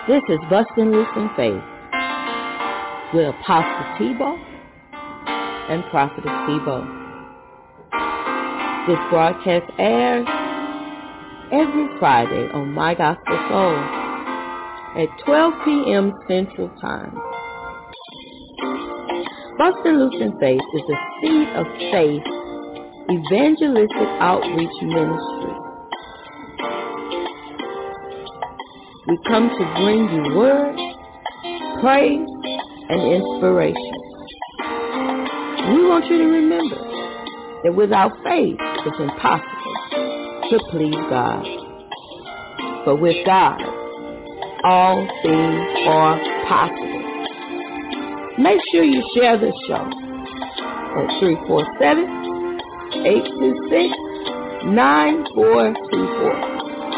This is Bustin' Loose in Faith with Apostle Tebow and Prophetess Tebow. This broadcast airs every Friday on My Gospel Soul at 12 p.m. Central Time. Bustin' Loose in Faith is a Seed of Faith evangelistic outreach ministry. We come to bring you word, praise, and inspiration. We want you to remember that without faith, it's impossible to please God. But with God, all things are possible. Make sure you share this show at 347-826-9424.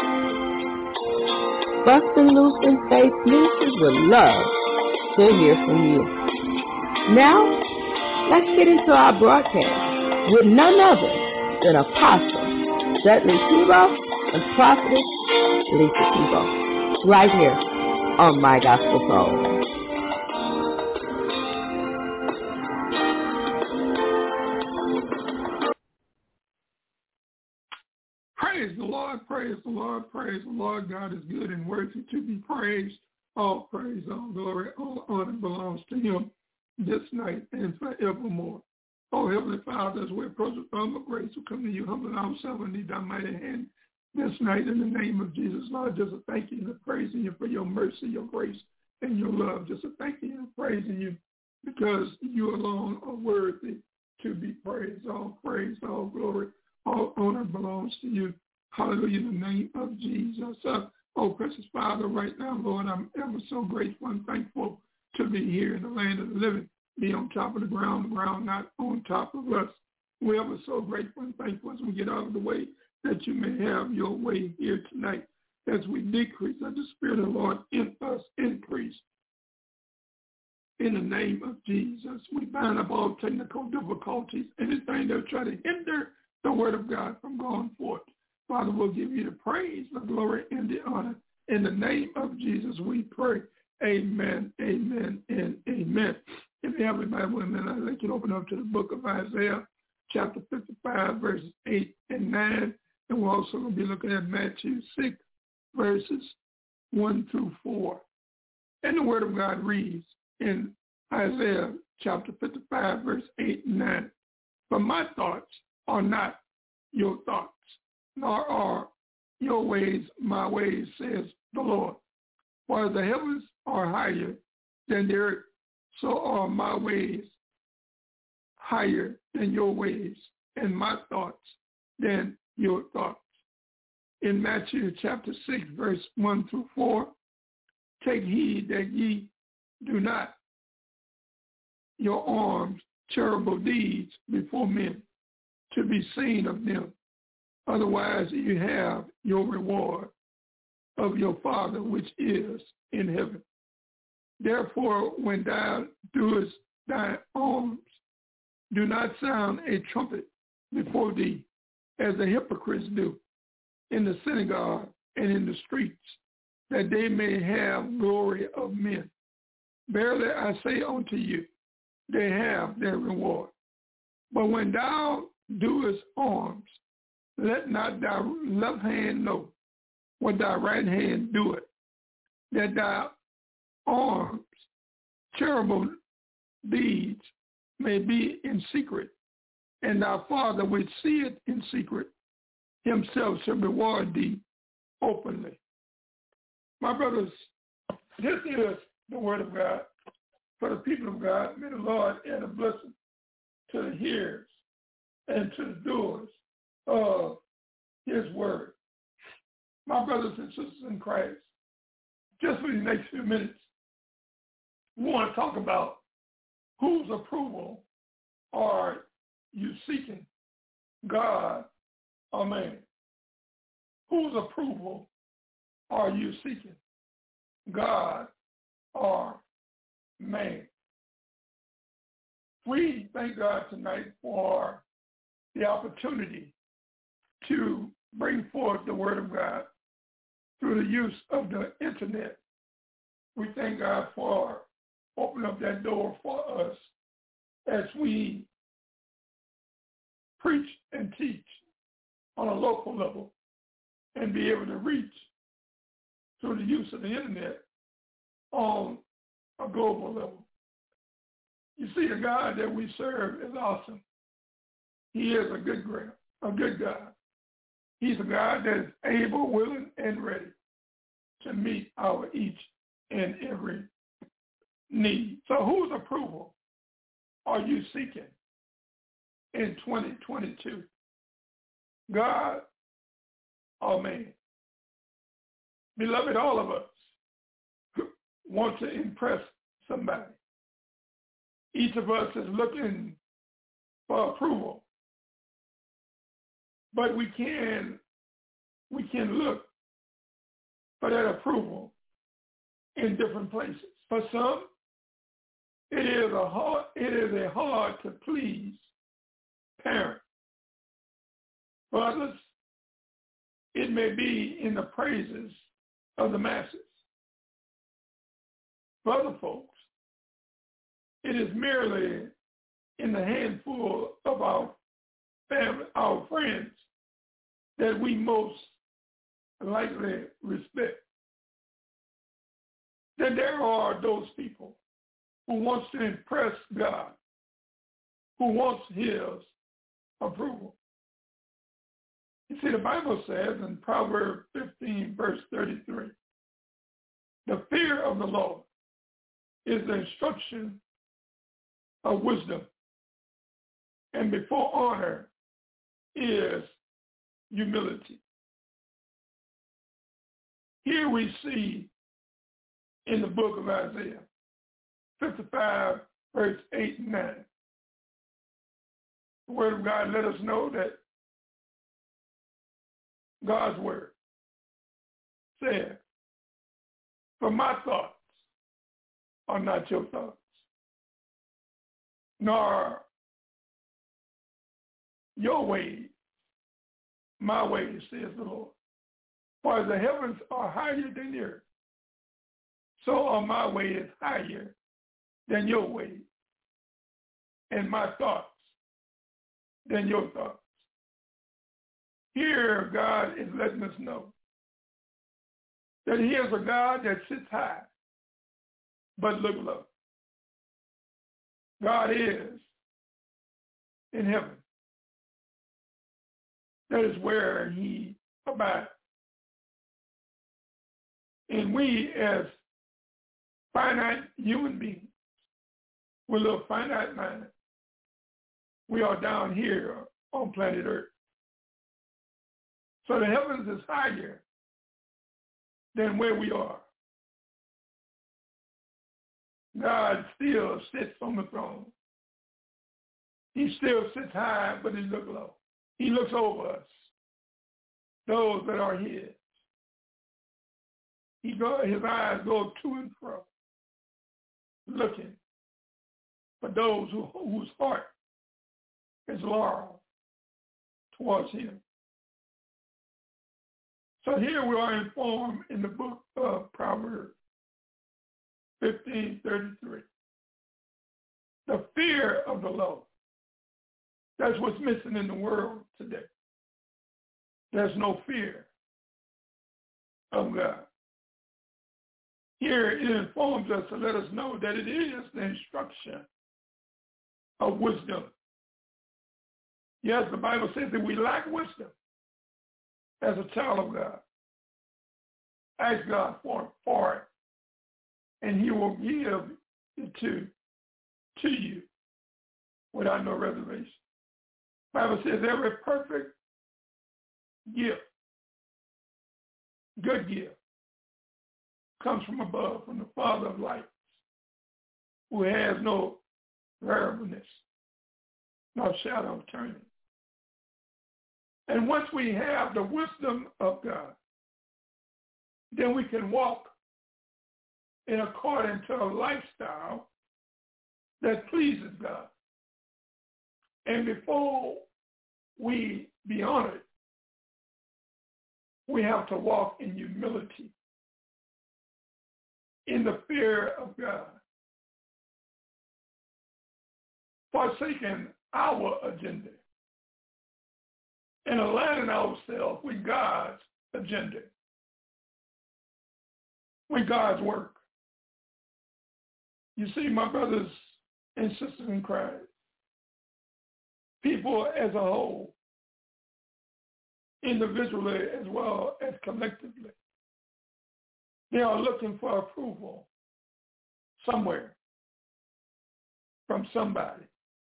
Bustin' Loose in Faith Ministries would love to hear from you. Now, let's get into our broadcast with none other than Apostle Dudley Tebow and Prophetess Lisa Tebow, right here on My Gospel Soul. Praise the Lord, praise the Lord, praise the Lord. God is good and worthy to be praised. All praise, all glory, all honor belongs to him this night and forevermore. Oh, Heavenly Father, as we approach the throne of grace, we come to you, humbling ourselves and need thy mighty hand this night in the name of Jesus. Lord, just a thank you and praising you for your mercy, your grace, and your love. Just a thank you and praising you because you alone are worthy to be praised. All praise, all glory, all honor belongs to you. Hallelujah, in the name of Jesus. Oh, precious Father, right now, Lord, I'm ever so grateful and thankful to be here in the land of the living, be on top of the ground not on top of us. We're ever so grateful and thankful as we get out of the way that you may have your way here tonight. As we decrease, let the Spirit of the Lord in us increase. In the name of Jesus, we bind up all technical difficulties, anything that will try to hinder the word of God from going forth. Father, we'll give you the praise, the glory, and the honor. In the name of Jesus, we pray. Amen, amen, and amen. If you have a Bible, I'd like you to open up to the book of Isaiah, chapter 55, verses 8 and 9. And we're also going to be looking at Matthew 6, verses 1 through 4. And the word of God reads in Isaiah chapter 55, verse 8 and 9. But my thoughts are not your thoughts, nor are your ways my ways, says the Lord. For as the heavens are higher than the earth, so are my ways higher than your ways, and my thoughts than your thoughts. In Matthew chapter 6, verse 1 through 4, take heed that ye do not your arms charitable deeds before men to be seen of them. Otherwise you have your reward of your Father which is in heaven. Therefore, when thou doest thy alms, do not sound a trumpet before thee, as the hypocrites do in the synagogue and in the streets, that they may have glory of men. Verily I say unto you, they have their reward. But when thou doest alms, let not thy left hand know what thy right hand doeth, that thy alms, charitable deeds, may be in secret, and thy Father which seeth in secret himself shall reward thee openly. My brothers, this is the word of God for the people of God. May the Lord add a blessing to the hearers and to the doers of his word. My brothers and sisters in Christ, just for the next few minutes, we want to talk about whose approval are you seeking, God or man? Whose approval are you seeking, God or man? We thank God tonight for the opportunity to bring forth the word of God through the use of the internet We thank God for opening up that door for us as we preach and teach on a local level and be able to reach through the use of the internet on a global level. You see, the God that we serve is awesome. He is a good God. He's a God that is able, willing, and ready to meet our each and every need. So whose approval are you seeking in 2022? God or man? Beloved, all of us want to impress somebody. Each of us is looking for approval. But we can look for that approval in different places. For some, it is a hard to please parent. For others, it may be in the praises of the masses. For other folks, it is merely in the handful of our family, our friends, that we most likely respect. Then there are those people who wants to impress God, who wants his approval. You see, the Bible says in Proverbs 15, verse 33, the fear of the Lord is the instruction of wisdom, and before honor is humility. Here we see in the book of Isaiah 55, verse 8 and 9, the word of God let us know that God's word says, for my thoughts are not your thoughts, nor your ways my ways, says the Lord. For as the heavens are higher than the earth, so are my ways higher than your ways, and my thoughts than your thoughts. Here, God is letting us know that he is a God that sits high, but look low. God is in heaven. That is where he abides. And we, as finite human beings, with a finite mind, we are down here on planet Earth. So the heavens is higher than where we are. God still sits on the throne. He still sits high, but he looks low. He looks over us, those that are his. His eyes go to and fro, looking for those whose heart is loyal towards him. So here we are informed in the book of Proverbs 15:33. The fear of the Lord. That's what's missing in the world today. There's no fear of God. Here it informs us to let us know that it is the instruction of wisdom. Yes, the Bible says that we lack wisdom as a child of God. Ask God for it, and he will give it to you without no reservation. The Bible says every perfect gift, good gift, comes from above, from the Father of lights, who has no variableness, no shadow of turning. And once we have the wisdom of God, then we can walk in according to a lifestyle that pleases God. And before we be honored, we have to walk in humility. in the fear of God, forsaking our agenda and aligning ourselves with God's agenda, with God's work. You see, my brothers and sisters in Christ, people as a whole, individually as well as collectively, they are looking for approval somewhere from somebody.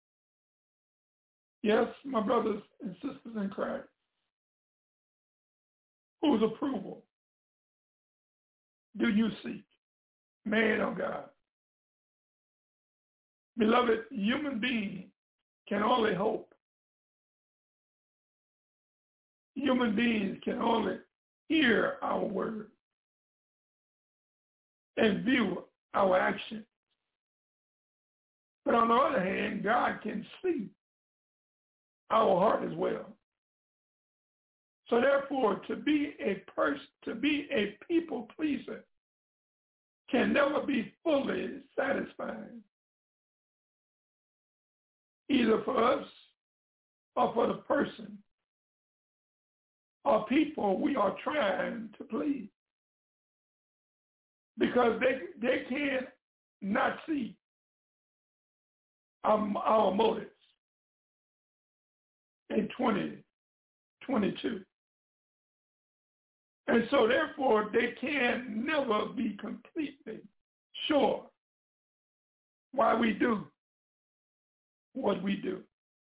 Yes, my brothers and sisters in Christ, whose approval do you seek, man or God? Beloved, human beings can only hope. Human beings can only hear our word and view our action. But on the other hand, God can see our heart as well. So therefore, to be a people pleaser can never be fully satisfying, either for us or for the person or people we are trying to please, because they cannot see our motives in 2022. And so therefore, they can never be completely sure why we do what we do.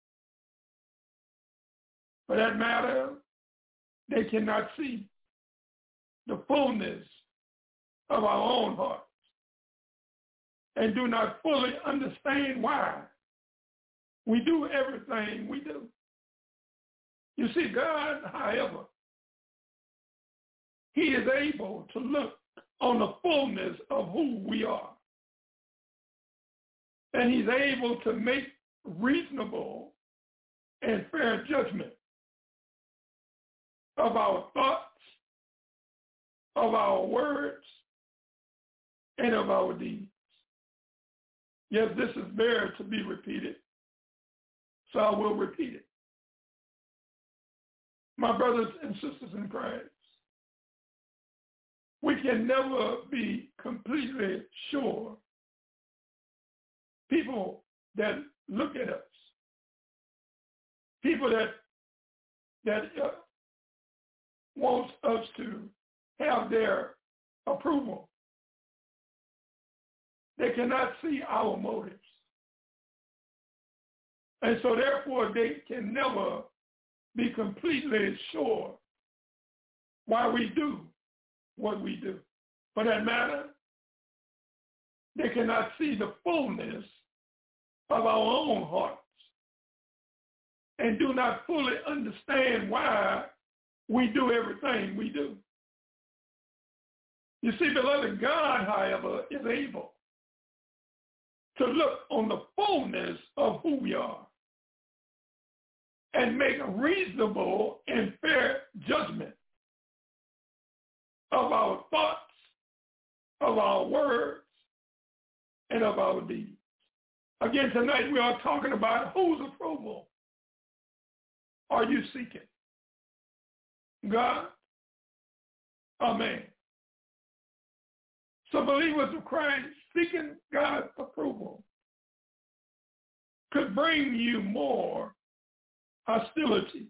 For that matter, they cannot see the fullness of our own hearts and do not fully understand why we do everything we do. You see, God, however, he is able to look on the fullness of who we are. And he's able to make reasonable and fair judgment of our thoughts, of our words, and of our deeds. Yes, this is there to be repeated, so I will repeat it. My brothers and sisters in Christ, we can never be completely sure. People that look at us, people that wants us to have their approval, they cannot see our motives. And so therefore they can never be completely sure why we do what we do. For that matter, they cannot see the fullness of our own hearts and do not fully understand why we do everything we do. You see, beloved, God, however, is able to look on the fullness of who we are and make a reasonable and fair judgment of our thoughts, of our words, and of our deeds. Again, tonight we are talking about whose approval are you seeking? God or man? So believers of Christ seeking God's approval could bring you more hostility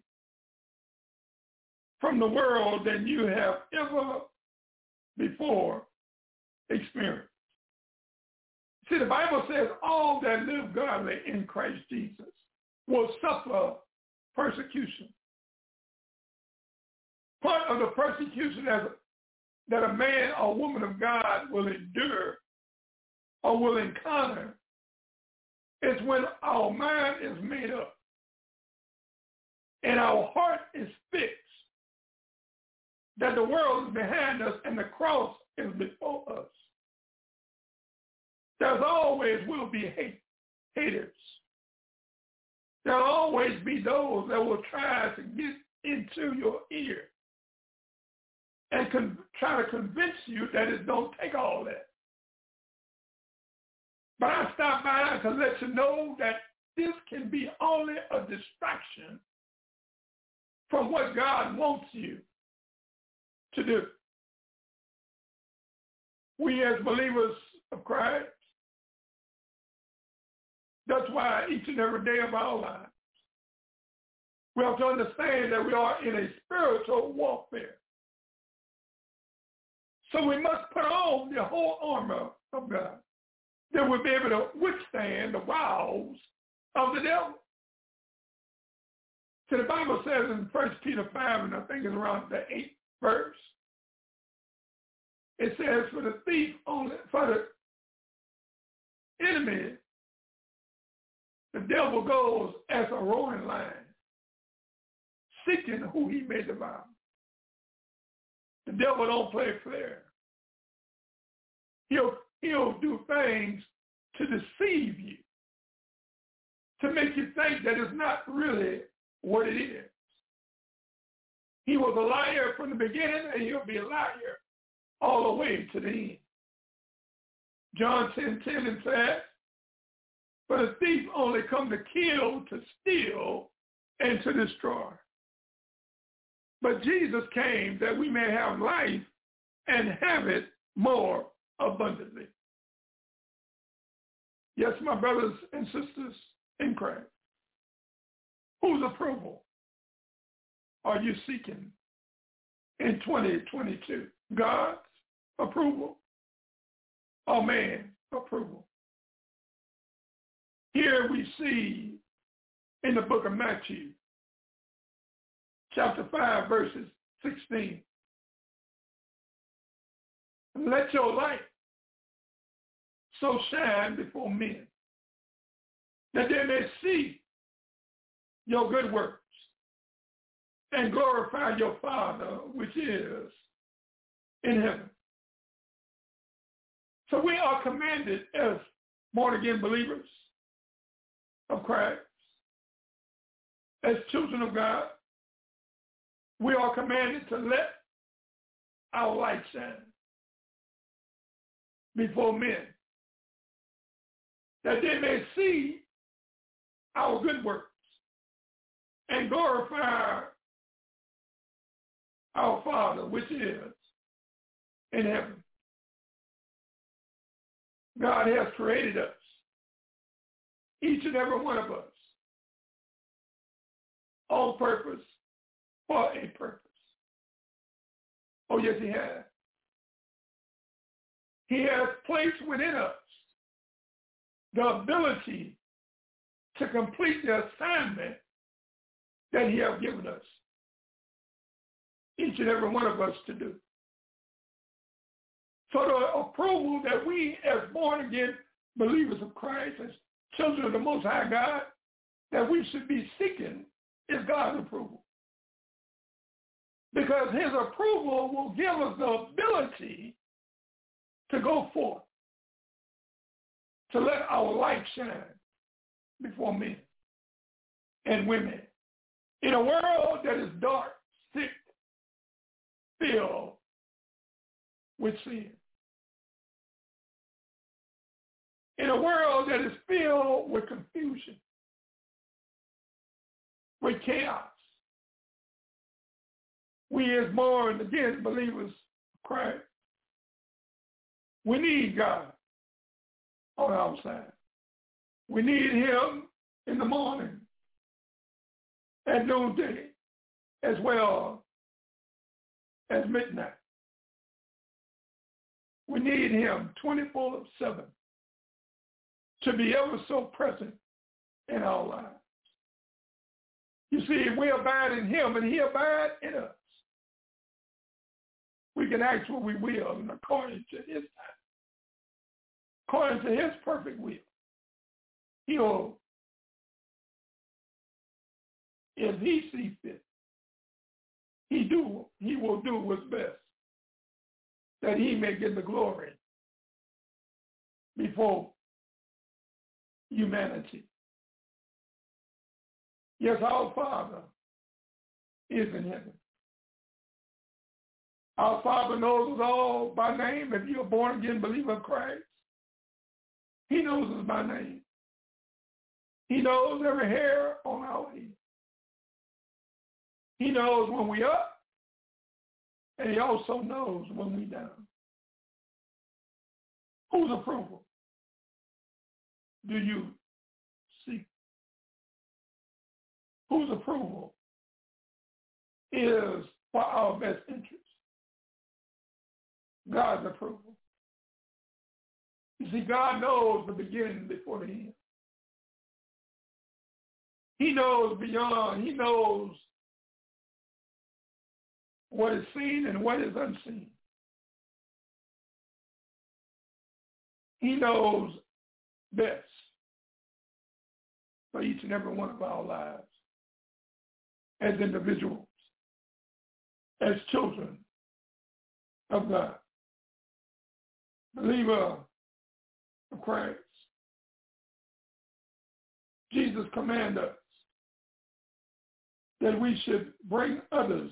from the world than you have ever before experienced. See, the Bible says all that live godly in Christ Jesus will suffer persecution. Part of the persecution that a man or woman of God will endure or will encounter is when our mind is made up and our heart is fixed that the world is behind us and the cross is before us. There's always will be haters. There'll always be those that will try to get into your ear and try to convince you that it don't take all that. But I stopped by to let you know that this can be only a distraction from what God wants you to do. We as believers of Christ, that's why each and every day of our lives, we have to understand that we are in a spiritual warfare. So we must put on the whole armor of God that we'll be able to withstand the wiles of the devil. So the Bible says in 1 Peter 5, and I think it's around the 8th verse, it says, for the thief only, for the enemy, the devil goes as a roaring lion, seeking who he may devour. The devil don't play fair. He'll do things to deceive you, to make you think that it's not really what it is. He was a liar from the beginning, and he'll be a liar all the way to the end. John 10:10 says, for the thief only come to kill, to steal, and to destroy. But Jesus came that we may have life and have it more abundantly. Yes, my brothers and sisters in Christ, whose approval are you seeking in 2022? God's approval or man's approval? Here we see in the book of Matthew, chapter 5, verses 16. Let your light so shine before men that they may see your good works and glorify your Father which is in heaven. So we are commanded as born-again believers of Christ, as children of God, we are commanded to let our light shine before men, that they may see our good works and glorify our Father which is in heaven. God has created us, each and every one of us, on purpose, for a purpose. Oh, yes, he has. He has placed within us the ability to complete the assignment that he has given us, each and every one of us, to do. So the approval that we as born-again believers of Christ, as children of the Most High God, that we should be seeking is God's approval. Because his approval will give us the ability to go forth, to let our light shine before men and women in a world that is dark, sick, filled with sin. In a world that is filled with confusion, with chaos. We as born again believers of Christ, we need God on our side. We need him in the morning, at noonday, as well as midnight. We need him 24/7 to be ever so present in our lives. You see, if we abide in him and he abides in us, we can ask what we will, and according to his time, according to his perfect will, he'll, if he sees fit, he will do what's best, that he may get the glory before humanity. Yes, our Father is in heaven. Our Father knows us all by name. If you're a born-again believer of Christ, He knows us by name. He knows every hair on our head. He knows when we're up, and he also knows when we're down. Whose approval do you seek? Whose approval is for our best interest? God's approval. You see, God knows the beginning before the end. He knows beyond. He knows what is seen and what is unseen. He knows best for each and every one of our lives as individuals, as children of God, believer of Christ. Jesus commanded us that we should bring others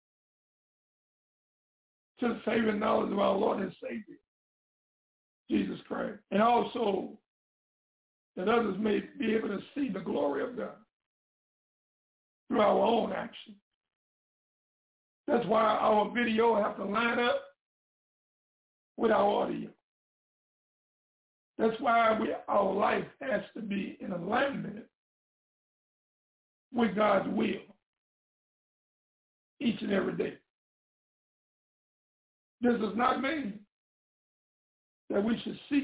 to the saving knowledge of our Lord and Savior, Jesus Christ, and also that others may be able to see the glory of God through our own actions. That's why our video has to line up with our audio. That's why our life has to be in alignment with God's will each and every day. This does not mean that we should seek.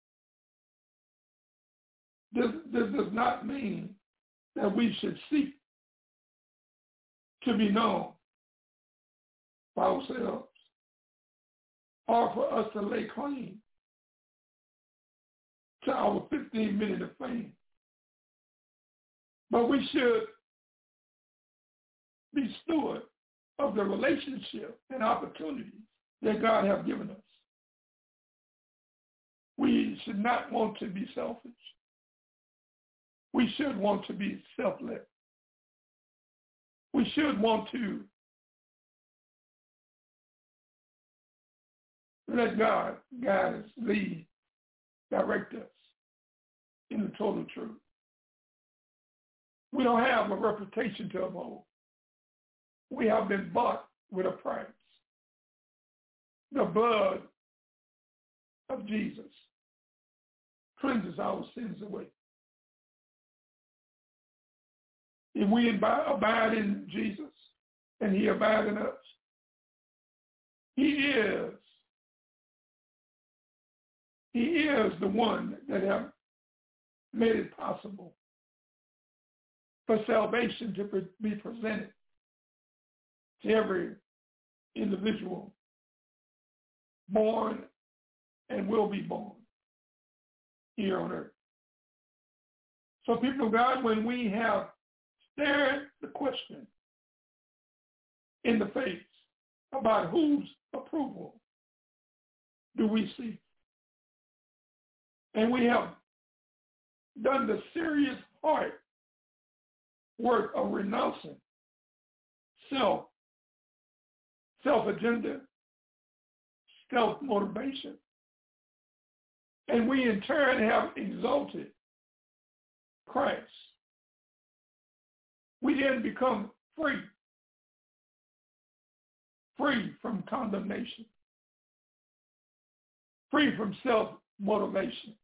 This does not mean that we should seek to be known by ourselves or for us to lay claim to our 15 minutes of fame. But we should be steward of the relationship and opportunities that God has given us. We should not want to be selfish. We should want to be selfless. We should want to let God guide us, lead, direct us in the total truth. We don't have a reputation to uphold. We have been bought with a price. The blood of Jesus cleanses our sins away. If we abide in Jesus and he abides in us, he is the one that has made it possible for salvation to be presented to every individual born and will be born here on earth. So people of God, when we have stared the question in the face about whose approval do we seek, and we have done the serious hard work of renouncing self-agenda, self-motivation, and we in turn have exalted Christ, we then become free from condemnation, free from self-motivation.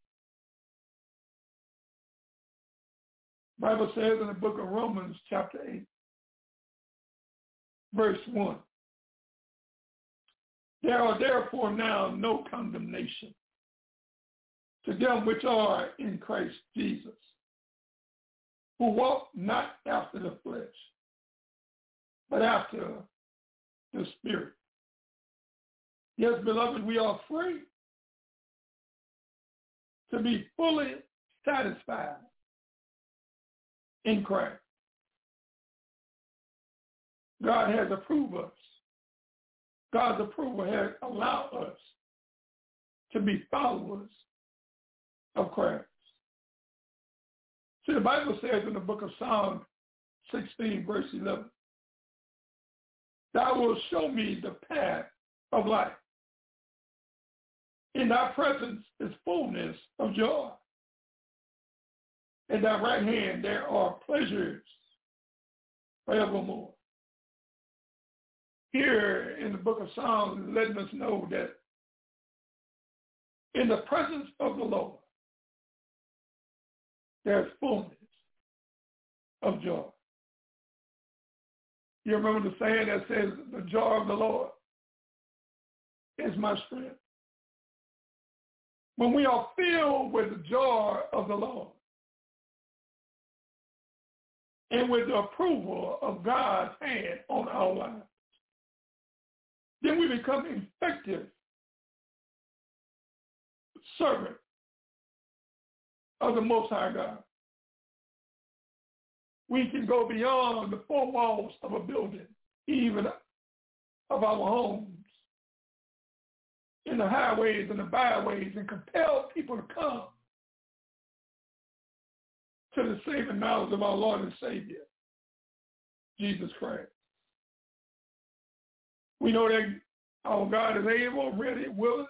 The Bible says in the book of Romans chapter 8, verse 1, there are therefore now no condemnation to them which are in Christ Jesus, who walk not after the flesh, but after the Spirit. Yes, beloved, we are free to be fully satisfied in Christ. God has approved us. God's approval has allowed us to be followers of Christ. See, the Bible says in the book of Psalm 16, verse 11, thou wilt show me the path of life. In thy presence is fullness of joy. In thy right hand there are pleasures forevermore. Here in the book of Psalms, letting us know that in the presence of the Lord, there's fullness of joy. You remember the saying that says, the joy of the Lord is my strength. When we are filled with the joy of the Lord and with the approval of God's hand on our lives, then we become effective servant of the Most High God. We can go beyond the four walls of a building, even of our homes, in the highways and the byways, and compel people to come to the saving knowledge of our Lord and Savior, Jesus Christ. We know that our God is able, ready, willing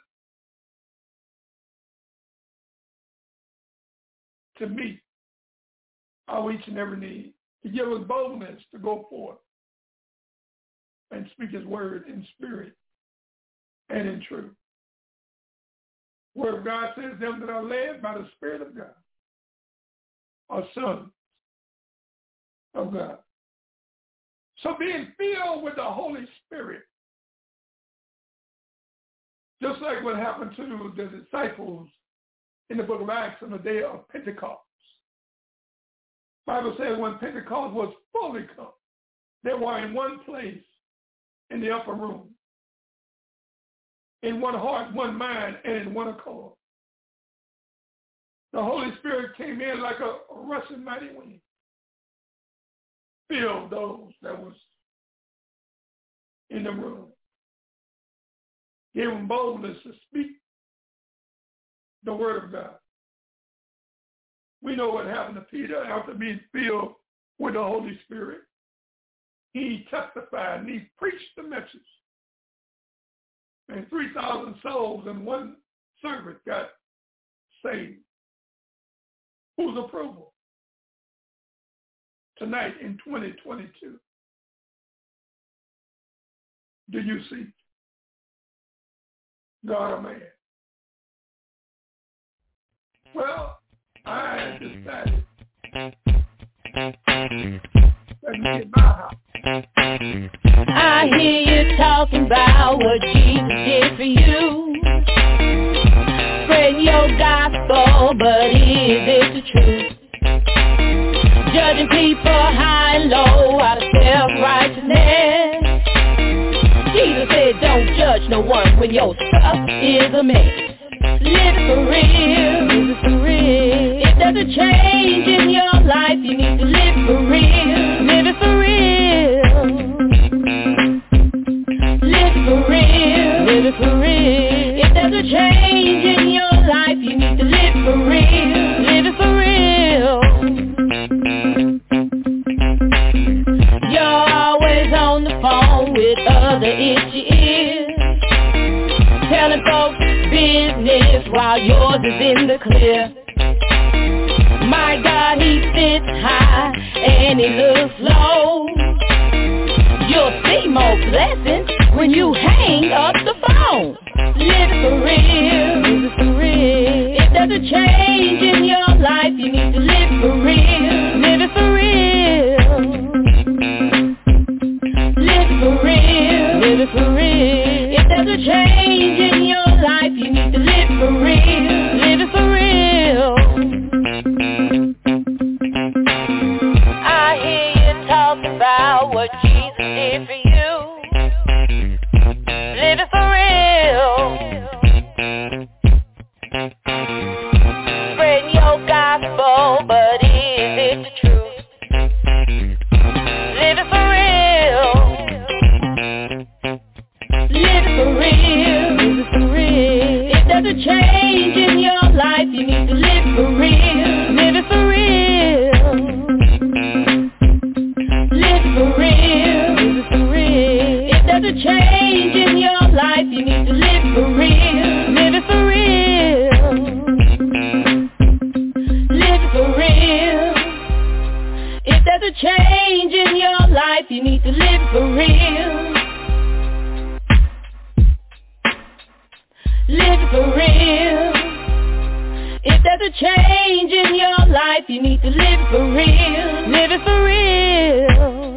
to meet our each and every need, to give us boldness to go forth and speak his word in spirit and in truth. Word of God says, them that are led by the Spirit of God are sons of God. So being filled with the Holy Spirit, just like what happened to the disciples in the book of Acts on the day of Pentecost. The Bible says when Pentecost was fully come, they were in one place in the upper room, in one heart, one mind, and in one accord. The Holy Spirit came in like a rushing mighty wind, filled those that was in the room, gave them boldness to speak the word of God. We know what happened to Peter after being filled with the Holy Spirit. He testified and he preached the message. And 3,000 souls and one servant got saved. Whose approval? Tonight in 2022. Do you see God or man? Well, I decided let me get my house. I hear you talking about what Jesus did for you. Spread your gospel, but is it the truth? Judging people high and low out of self-righteousness. Jesus said don't judge no one when your stuff is a mess. Live it for real, live it for real. If there's a change in your life, you need to live for real, live it for real. Live it for real, live it for real. If there's a change in your life, you need to live for real, live it for real. You're always on the phone with other itchy ears, telling folks business while yours is in the clear. My God, he sits high and he looks low. You'll see more blessings when you hang up the phone. Live it for real, live it for real. If there's a change in your life, you need to live for real, live it for real. Live it for real, live it for real. If there's a change in your life, you need to live for real, live it for real. I hear you talk about what Jesus did for you. Live it for real. change in your life, you need to live for real. Live for real. If there's a change in your life, you need to live for real. Live it for real.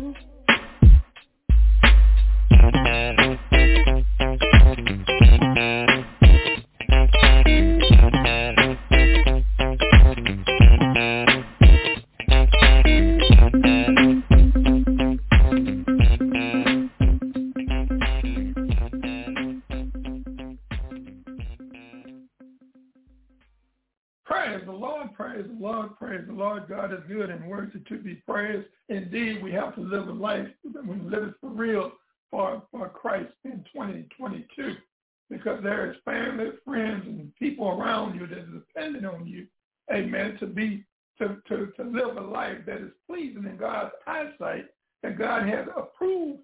Praise the Lord. God is good and worthy to be praised. Indeed, we have to live a life, we live it for real for Christ in 2022, because there is family, friends, and people around you that are depending on you, amen, to live a life that is pleasing in God's eyesight, that God has approved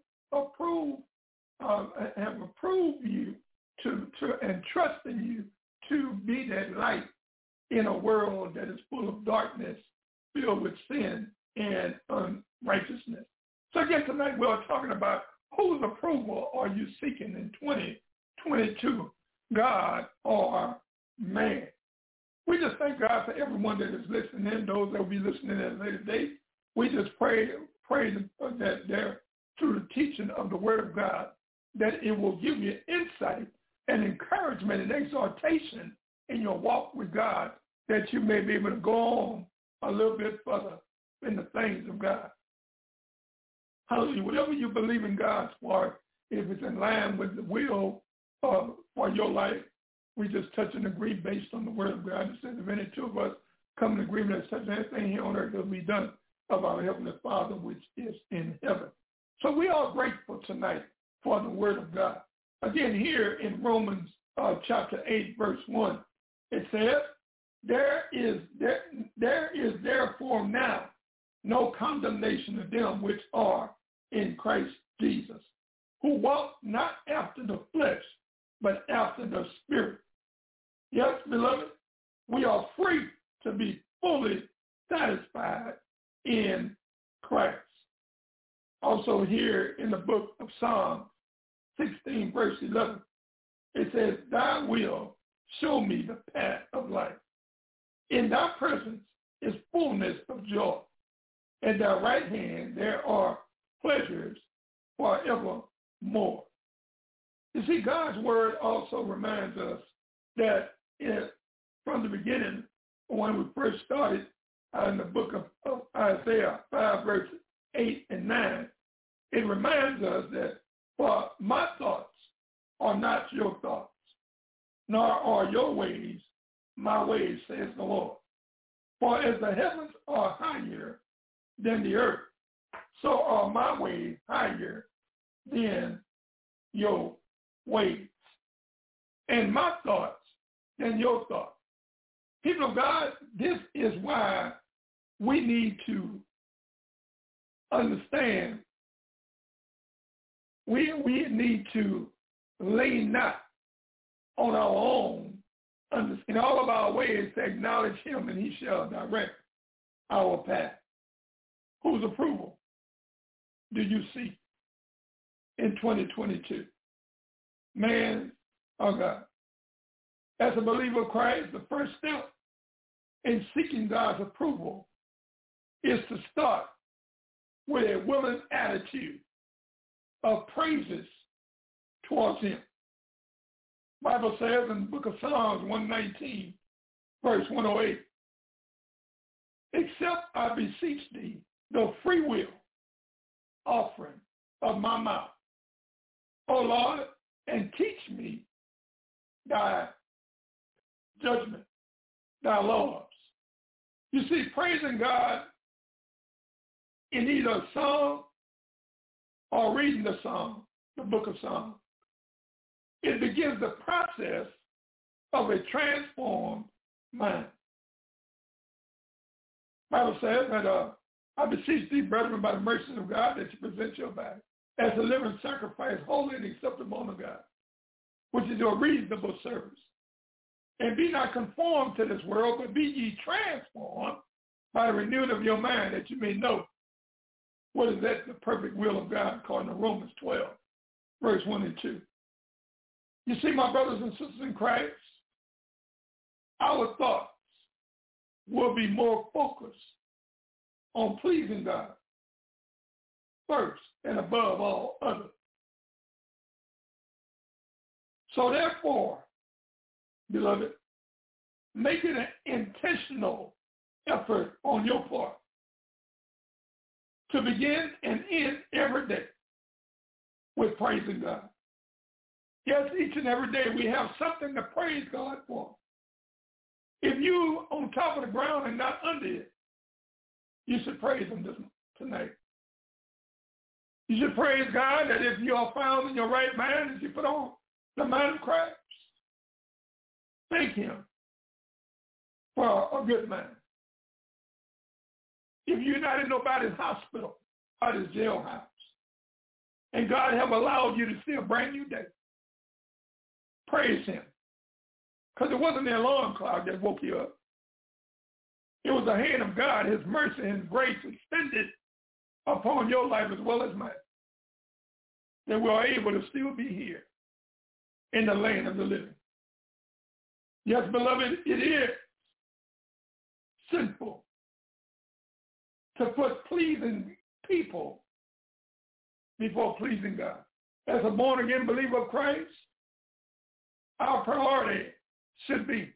you to and trusting you to be that light in a world that is full of darkness, filled with sin and unrighteousness. So again, tonight we're talking about whose approval are you seeking in 2022, God or man? We just thank God for everyone that is listening, those that will be listening at a later date. We just pray that they're through the teaching of the Word of God, that it will give you insight and encouragement and exhortation in your walk with God, that you may be able to go on a little bit further in the things of God. Hallelujah. Whatever you believe in God for, if it's in line with the will for your life, we just touch and agree based on the Word of God. It says if any two of us come in agreement and touch anything here on earth, it will be done of our Heavenly Father which is in heaven. So we are grateful tonight for the Word of God. Again, here in Romans chapter 8, verse 1, it says, there is therefore now no condemnation of them which are in Christ Jesus, who walk not after the flesh, but after the Spirit. Yes, beloved, we are free to be fully satisfied in Christ. Also here in the book of Psalms 16, verse 11, it says, thy will show me the path of life. In thy presence is fullness of joy. At thy right hand there are pleasures forevermore. You see, God's word also reminds us that from the beginning, when we first started in the book of Isaiah 5, verses 8 and 9, it reminds us that for my thoughts are not your thoughts, nor are your ways my ways, says the Lord. For as the heavens are higher than the earth, so are my ways higher than your ways, and my thoughts than your thoughts. People of God, this is why we need to understand. We need to lay not on our own, in all of our ways to acknowledge him, and he shall direct our path. Whose approval do you seek in 2022? Man or God? As a believer of Christ, the first step in seeking God's approval is to start with a willing attitude of praises towards him. Bible says in the book of Psalms 119, verse 108, except I beseech thee the free will offering of my mouth, O Lord, and teach me thy judgment, thy laws. You see, praising God in either a song or reading the song, the book of Psalms, it begins the process of a transformed mind. Bible says that I beseech thee, brethren, by the mercies of God, that you present your body as a living sacrifice, holy and acceptable unto God, which is your reasonable service. And be not conformed to this world, but be ye transformed by the renewing of your mind, that you may know What is that? The perfect will of God, according to Romans 12, verse 1 and 2. You see, my brothers and sisters in Christ, our thoughts will be more focused on pleasing God first and above all others. So therefore, beloved, make it an intentional effort on your part to begin and end every day with praising God. Yes, each and every day we have something to praise God for. If you on top of the ground and not under it, you should praise him tonight. You should praise God that if you are found in your right mind, that you put on the mind of Christ. Thank him for a good mind. If you're not in nobody's hospital, nobody's jailhouse, and God have allowed you to see a brand new day, praise him. Because it wasn't the alarm clock that woke you up. It was the hand of God, his mercy and grace extended upon your life as well as mine, that we are able to still be here in the land of the living. Yes, beloved, it is sinful to put pleasing people before pleasing God. As a born-again believer of Christ, our priority should be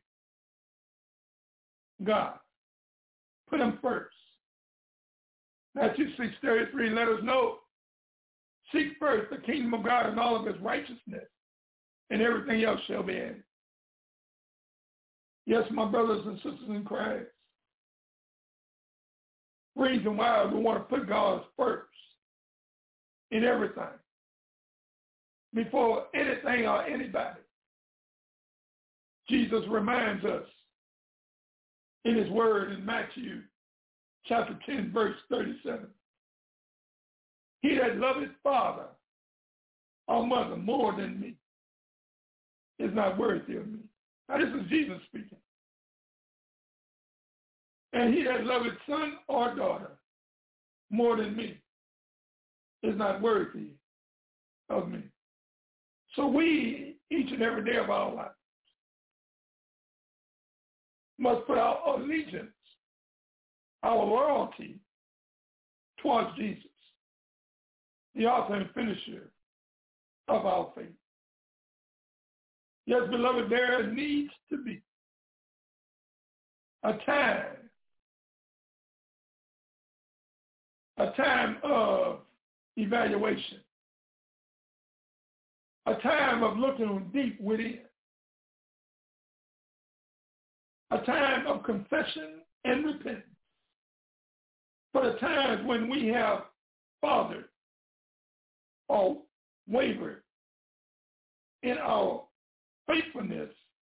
God. Put him first. Matthew 6:33, let us know. Seek first the kingdom of God and all of his righteousness, and everything else shall be added. Yes, my brothers and sisters in Christ, reason why we want to put God first in everything, before anything or anybody. Jesus reminds us in his word in Matthew chapter 10, verse 37. He that loveth father or mother more than me is not worthy of me. Now this is Jesus speaking. And he that loveth son or daughter more than me is not worthy of me. So we, each and every day of our life, must put our allegiance, our loyalty towards Jesus, the author and finisher of our faith. Yes, beloved, there needs to be a time of evaluation, a time of looking deep within, a time of confession and repentance for the times when we have faltered or wavered in our faithfulness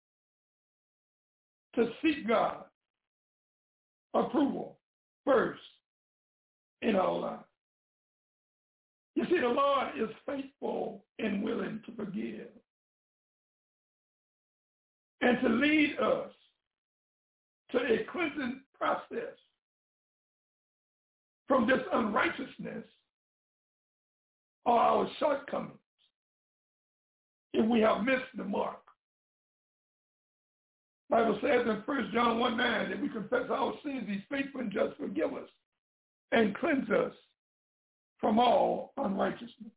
to seek God's approval first in our lives. You see, the Lord is faithful and willing to forgive and to lead us to a cleansing process from this unrighteousness or our shortcomings if we have missed the mark. The Bible says in 1 John 1:9 that we confess our sins, he's faithful and just, forgive us and cleanse us from all unrighteousness.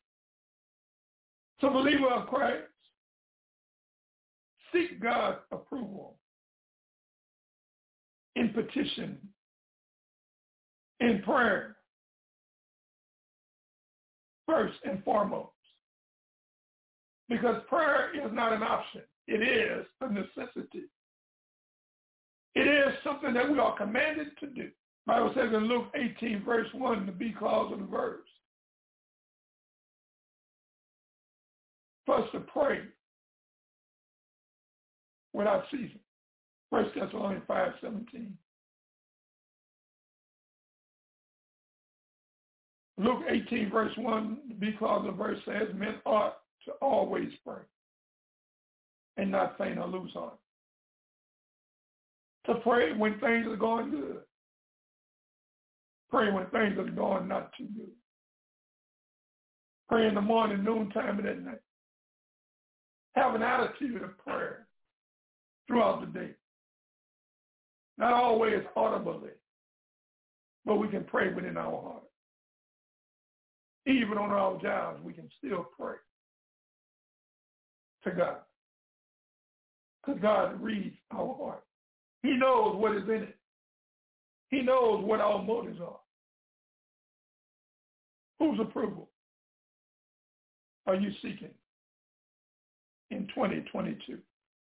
So, believer of Christ, seek God's approval in petition, in prayer, first and foremost. Because prayer is not an option. It is a necessity. It is something that we are commanded to do. The Bible says in Luke 18, verse 1, the B clause of the verse, for us to pray without ceasing. 1 Thessalonians 5:17. Luke 18, verse 1, the B clause of the verse says, men ought to always pray and not faint or lose heart. To pray when things are going good. Pray when things are going not too good. Pray in the morning, noontime, and at night. Have an attitude of prayer throughout the day. Not always audibly, but we can pray within our heart. Even on our jobs, we can still pray to God. Because God reads our heart. He knows what is in it. He knows what our motives are. Whose approval are you seeking in 2022?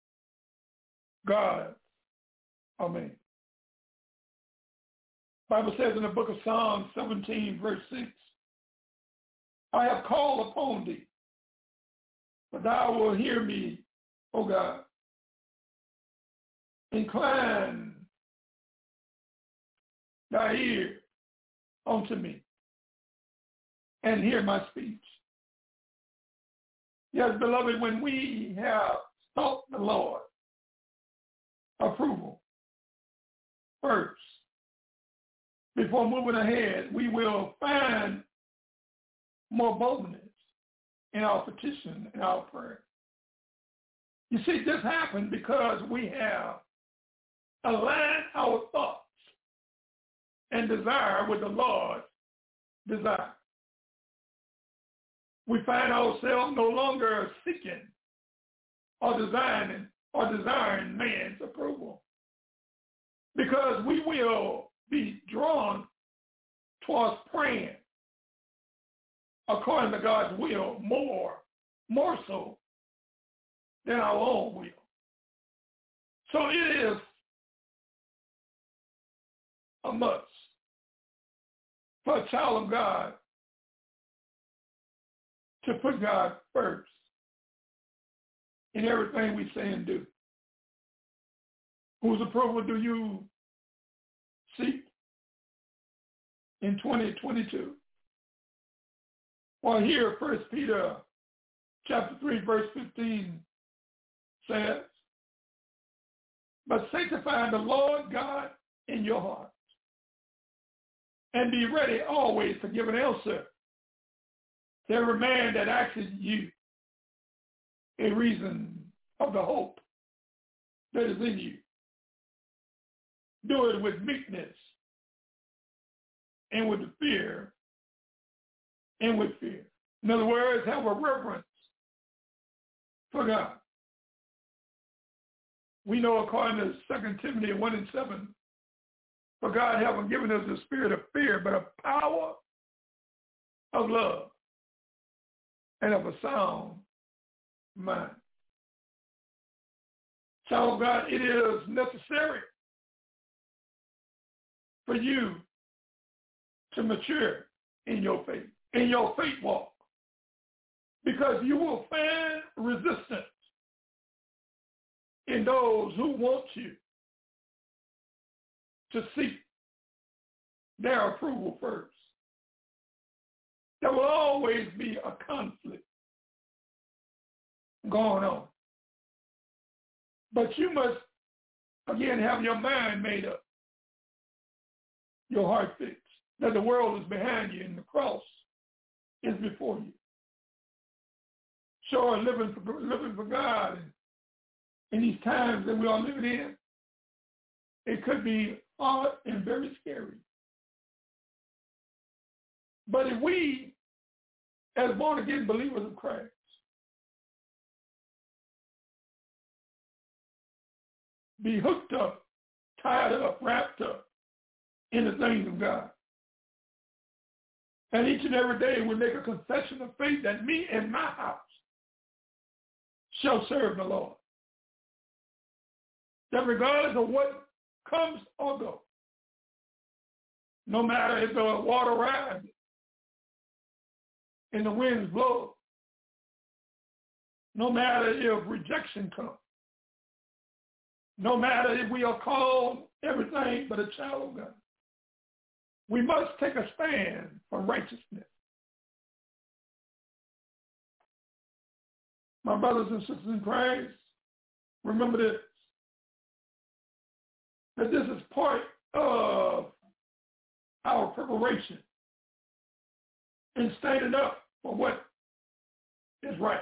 God, amen. The Bible says in the book of Psalms 17, verse 6, I have called upon thee, but thou wilt hear me, O God. Incline thy ear unto me and hear my speech. Yes, beloved, when we have sought the Lord approval first, before moving ahead, we will find more boldness in our petition and our prayer. You see, this happened because we have aligned our thoughts and desire with the Lord's desire. We find ourselves no longer seeking or desiring man's approval, because we will be drawn towards praying according to God's will more so than our own will. So it is a must for a child of God to put God first in everything we say and do. Whose approval do you seek in 2022? Well, here, 1 Peter chapter 3, verse 15 says, but sanctify the Lord God in your heart, and be ready always to give an answer to every man that asks you a reason of the hope that is in you. Do it with meekness and with fear and with fear. In other words, have a reverence for God. We know according to 2 Timothy 1:7, for God haven't given us the spirit of fear, but a power of love and of a sound mind. Child of God, it is necessary for you to mature in your faith walk, because you will find resistance in those who want you to seek their approval first. There will always be a conflict going on. But you must, again, have your mind made up, your heart fixed, that the world is behind you and the cross is before you. Sure, living for God in these times that we are living in, it could be hard and very scary. But if we, as born-again believers of Christ, be hooked up, tied up, wrapped up in the things of God, and each and every day we make a confession of faith that me and my house shall serve the Lord, that regardless of what comes or goes, no matter if the water rises and the winds blow, no matter if rejection comes, no matter if we are called everything but a child of God, we must take a stand for righteousness. My brothers and sisters in Christ, remember this, that this is part of our preparation in standing up for what is right,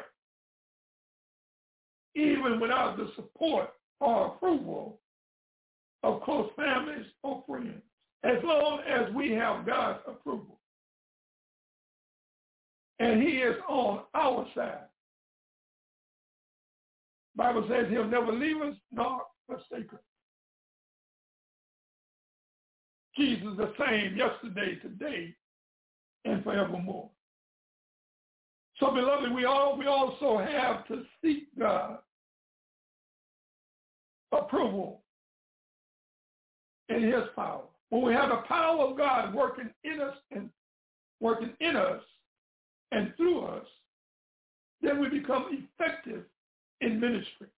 even without the support or approval of close families or friends, as long as we have God's approval. And he is on our side. The Bible says he'll never leave us nor forsake us. Jesus is the same yesterday, today, and forevermore. So, beloved, we also have to seek God's approval in his power. When we have the power of God working in us and through us, then we become effective in ministry.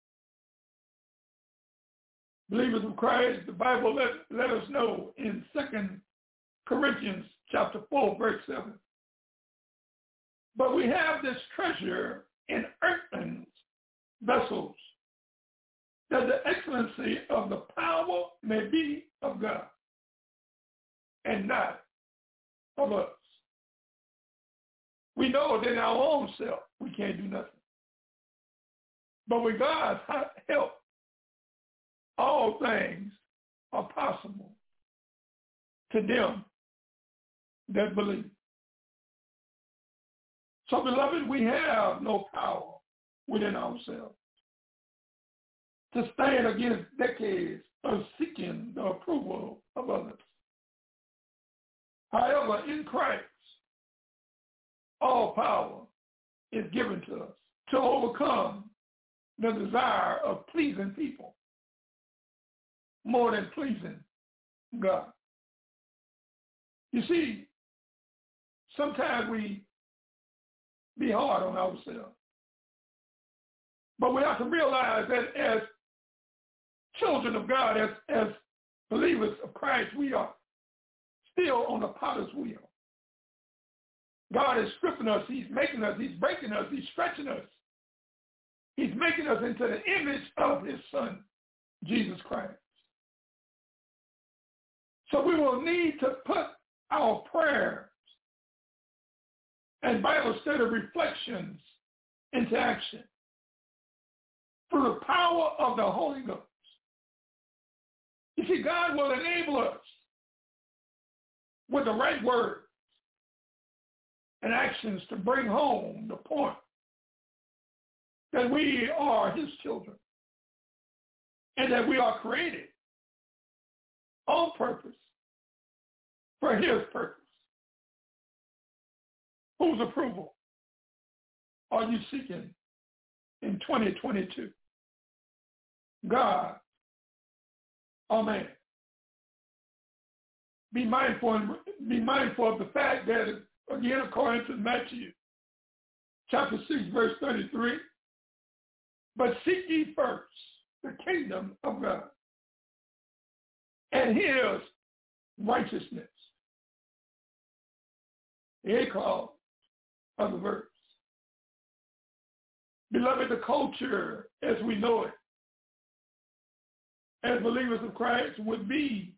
Believers of Christ, the Bible let us know in 2 Corinthians chapter 4, verse 7. But we have this treasure in earthen vessels, that the excellency of the power may be of God and not of us. We know that in our own self we can't do nothing. But with God's help, all things are possible to them that believe. So, beloved, we have no power within ourselves to stand against decades of seeking the approval of others. However, in Christ, all power is given to us to overcome the desire of pleasing people more than pleasing God. You see, sometimes we be hard on ourselves. But we have to realize that as children of God, as believers of Christ, we are still on the potter's wheel. God is stripping us. He's making us. He's breaking us. He's stretching us. He's making us into the image of his Son, Jesus Christ. So we will need to put our prayers and Bible study reflections into action through the power of the Holy Ghost. You see, God will enable us with the right words and actions to bring home the point that we are his children and that we are created on purpose for his purpose. Whose approval are you seeking in 2022? God or man? Be mindful of the fact that, again, according to Matthew chapter 6, verse 33, but seek ye first the kingdom of God and his righteousness. The call of the verse. Beloved, the culture as we know it, as believers of Christ, would be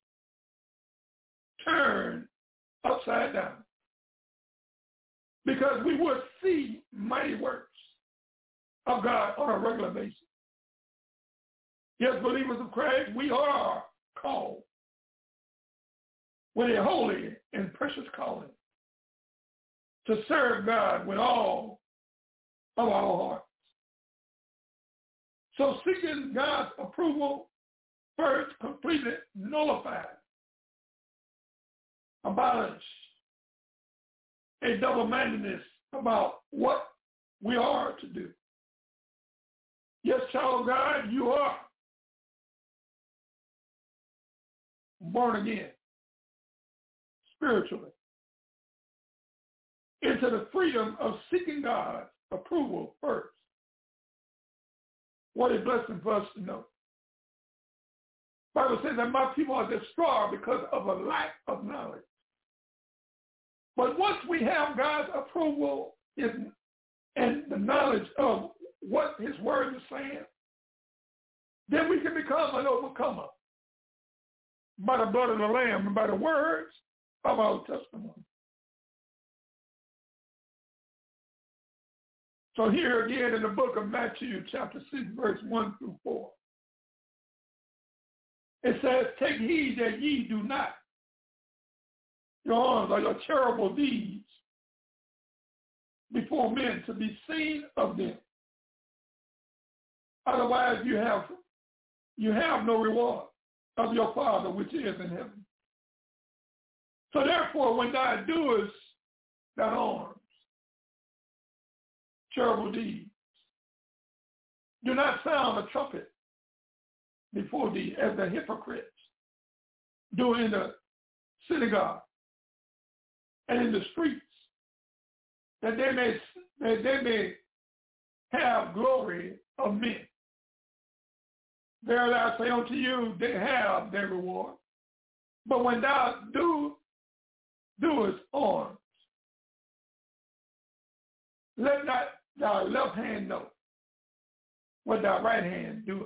turned upside down, because we would see mighty works of God on a regular basis. Yes, believers of Christ, we are called with a holy and precious calling to serve God with all of our hearts. So seeking God's approval first completely nullifies, abolish a double-mindedness about what we are to do. Yes, child of God, you are born again, spiritually, into the freedom of seeking God's approval first. What a blessing for us to know. The Bible says that my people are destroyed because of a lack of knowledge. But once we have God's approval and the knowledge of what his word is saying, then we can become an overcomer by the blood of the Lamb and by the words of our testimony. So here again in the book of Matthew, chapter 6, verse 1 through 4, it says, take heed that ye do not your arms or your charitable deeds before men to be seen of them. Otherwise you have no reward of your Father which is in heaven. So therefore, when thou doest thy arms, charitable deeds, do not sound a trumpet before thee as the hypocrites do in the synagogue and in the streets, that they may have glory of men. Verily I say unto you, they have their reward. But when thou doest arms, let not thy left hand know what thy right hand doeth,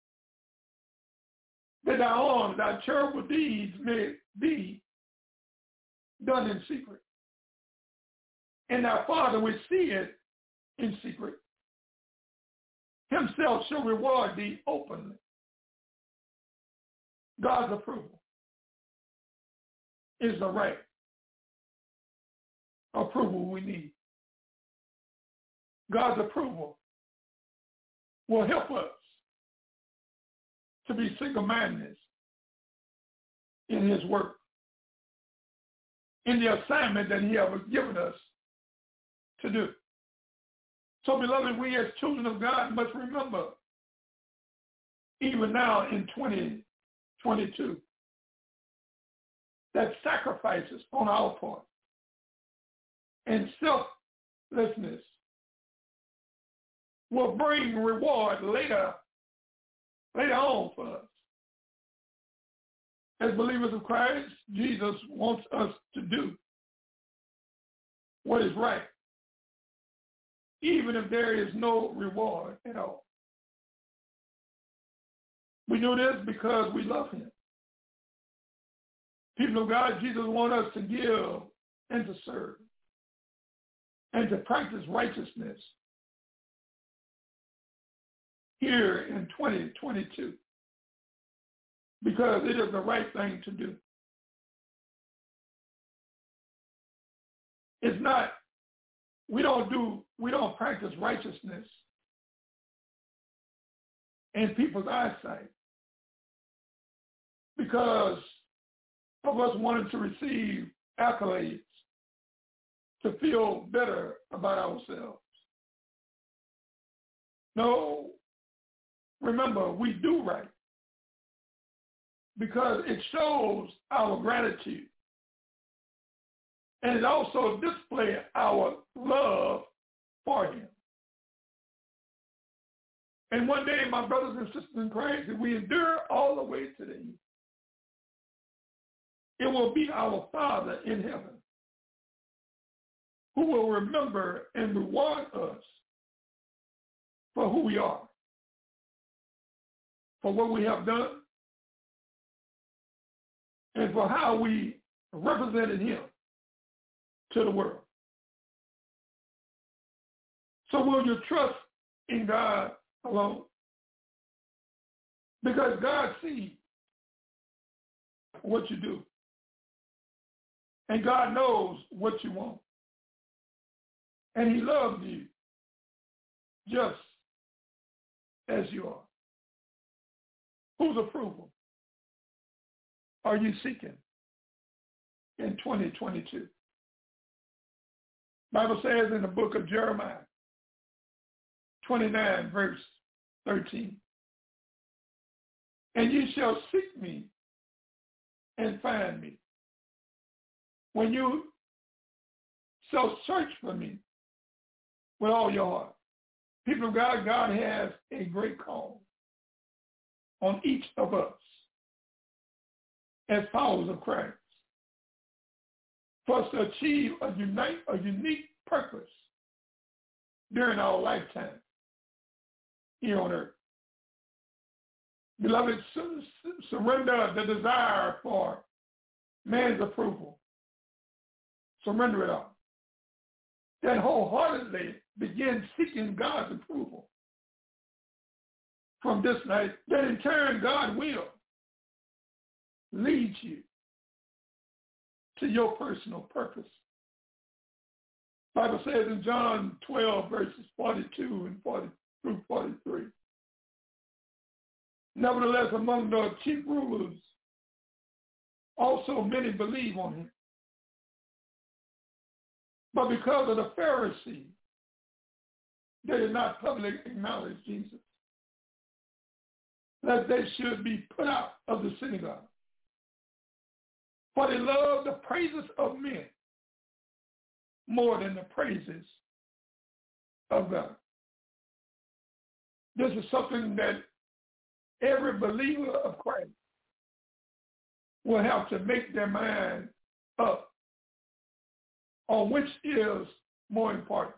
that thy arms, thy charitable deeds may be done in secret. And thy Father which seeth in secret, himself shall reward thee openly. God's approval is the right approval we need. God's approval will help us to be single-minded in his work, in the assignment that he has given us to do. So, beloved, we as children of God must remember, even now in 2022, that sacrifices on our part and selflessness will bring reward later on for us. As believers of Christ, Jesus wants us to do what is right, even if there is no reward at all. We do this because we love him. People of God, Jesus wants us to give and to serve and to practice righteousness here in 2022 because it is the right thing to do. It's not, we don't practice righteousness in people's eyesight because of us wanting to receive accolades to feel better about ourselves. No, remember, we do right because it shows our gratitude. And it also displays our love for him. And one day, my brothers and sisters in Christ, if we endure all the way to the end, it will be our Father in heaven who will remember and reward us for who we are, for what we have done, and for how we represented him to the world. So will you trust in God alone? Because God sees what you do. And God knows what you want. And he loves you just as you are. Whose approval are you seeking in 2022? Bible says in the book of Jeremiah 29, verse 13, and you shall seek me and find me when you shall search for me with all your heart. People of God, God has a great call on each of us as followers of Christ for us to achieve a unique purpose during our lifetime here on earth. Beloved, surrender the desire for man's approval Surrender it all. Then wholeheartedly begin seeking God's approval from this night. Then in turn, God will lead you to your personal purpose. The Bible says in John 12, verses 42 and 40 through 43. Nevertheless, among the chief rulers, also many believe on him. But because of the Pharisees, they did not publicly acknowledge Jesus, that they should be put out of the synagogue. For they loved the praises of men more than the praises of God. This is something that every believer of Christ will have to make their mind up on which is more important,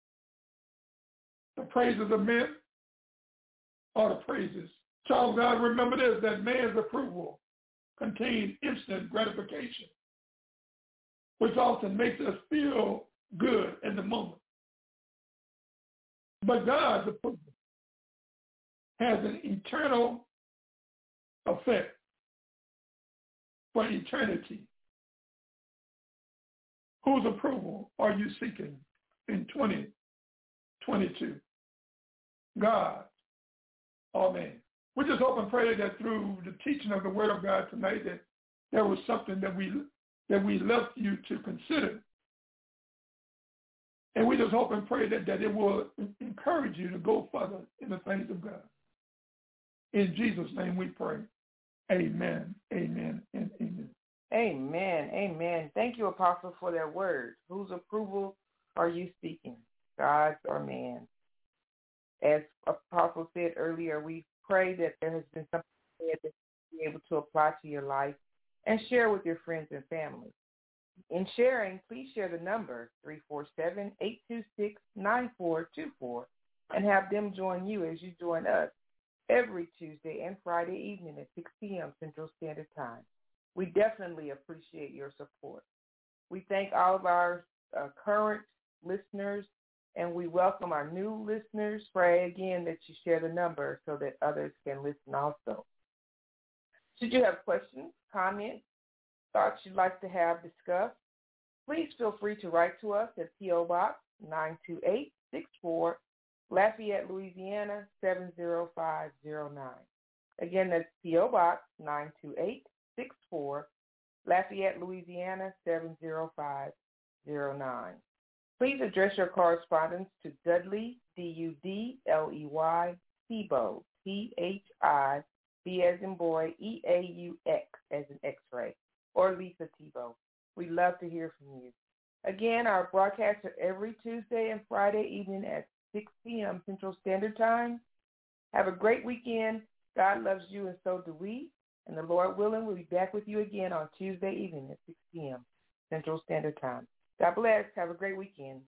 the praises of men or the praises. Child of God, remember this, that man's approval contains instant gratification, which often makes us feel good in the moment. But God's approval has an eternal effect for eternity. Whose approval are you seeking in 2022? God or man? We just hope and pray that through the teaching of the Word of God tonight, that there was something that we left you to consider. And we just hope and pray that it will encourage you to go further in the things of God. In Jesus' name we pray. Amen, amen, and amen. Amen, amen. Thank you, Apostle, for that word. Whose approval are you seeking, God's or man's? As Apostle said earlier, we pray that there has been something that you'll be able to apply to your life and share with your friends and family. In sharing, please share the number 347-826-9424 and have them join you as you join us every Tuesday and Friday evening at 6 p.m. Central Standard Time. We definitely appreciate your support. We thank all of our current listeners, and we welcome our new listeners. Pray again that you share the number so that others can listen also. Should you have questions, comments, thoughts you'd like to have discussed, please feel free to write to us at P.O. Box 92864, Lafayette, Louisiana 70509. Again, that's P.O. Box 92864, Lafayette, Louisiana 70509. Please address your correspondence to Dudley, D-U-D-L-E-Y, Thibault, T-H-I-B as in boy, E-A-U-X as in X-ray, or Lisa Thibault. We'd love to hear from you. Again, our broadcasts are every Tuesday and Friday evening at 6 p.m. Central Standard Time. Have a great weekend. God loves you, and so do we. And the Lord willing, we'll be back with you again on Tuesday evening at 6 p.m. Central Standard Time. God bless. Have a great weekend.